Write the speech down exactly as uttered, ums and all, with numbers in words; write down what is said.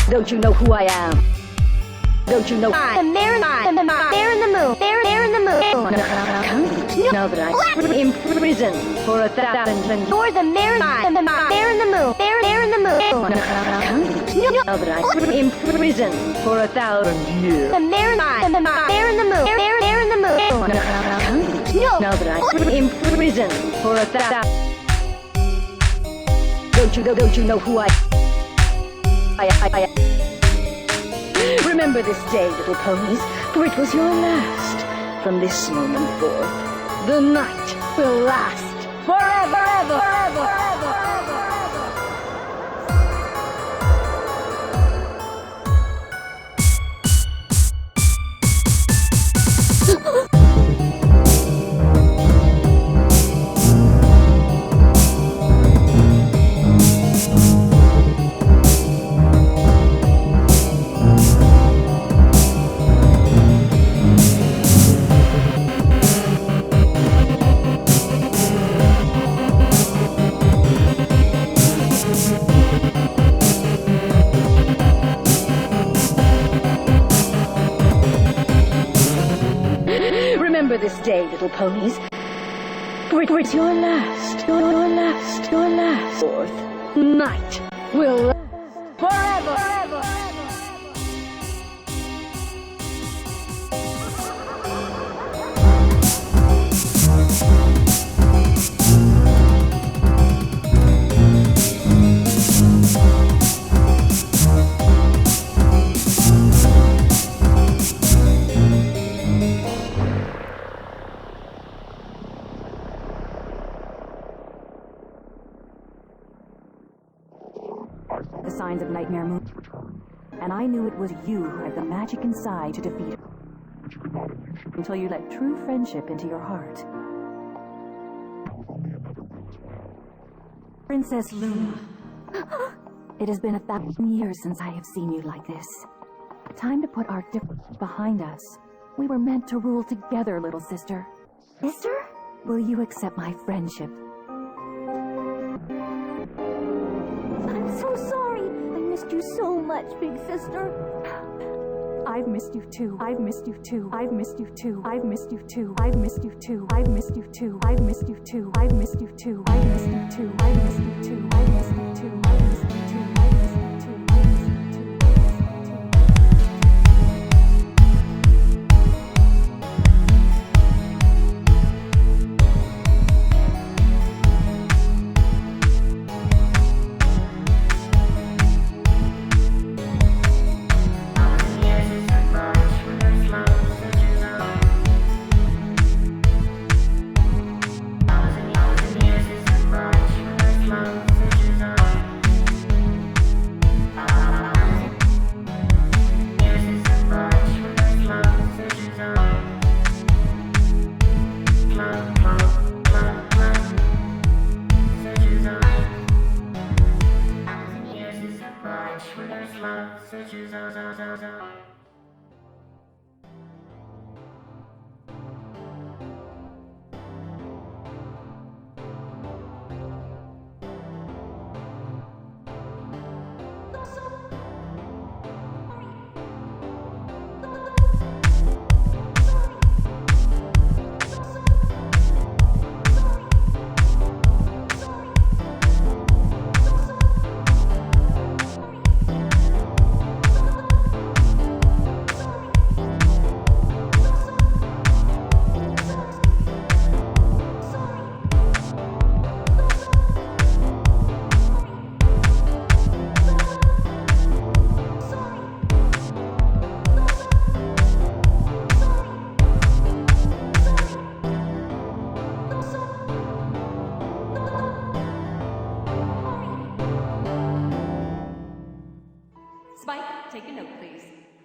Don't you know who I am? Don't you know I'm there, I'm there in the moon, there, there in the moon. Now that I'm imprisoned for a thousand You're the mayor, I'm there in the moon, there, there in the moon. Now that I'm imprisoned for a thousand years. The mayor, I'm there in the moon, there, there in the moon. Now that I'm imprisoned for a thousand. Don't you know? Don't you know who I? I, I, I. Remember this day, little ponies, for it was your last. From this moment forth, the night will last forever, ever, ever, ever, ever. Remember this day, little ponies, for it was your last, your, your last, your last fourth night will last forever, ever, ever. The signs of Nightmare Moon, and I knew it was you who had the magic inside to defeat her. Until you let true friendship into your heart. Princess Luna. It has been a thousand years since I have seen you like this. Time to put our differences behind us. We were meant to rule together, little sister. Sister? Will you accept my friendship? I'm so sorry. I missed you so much, big sister. I've missed you too. I've missed you too. I've missed you too. I've missed you too. I've missed you too. I've missed you too. I've missed you too. I've missed you too. I've missed you too. I've missed you too. I've missed you too. I've missed you too. I've missed you too. I've missed you too. Spike, take a note, please.